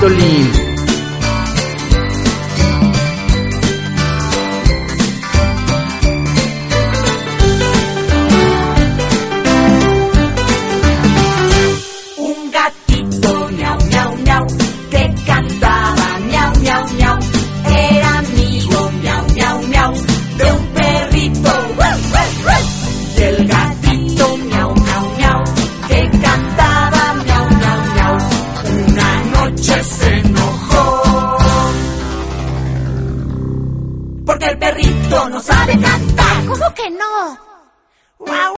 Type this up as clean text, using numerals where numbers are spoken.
Piolín. Un gatito miau, miau, miau, que cantaba miau, miau, miau. Era amigo miau, miau, miau, de un perrito. Y el gatito miau, miau, miau, que cantaba miau, miau, miau. Una noche se enojó porque el perrito no sabe cantar. ¿Cómo que no?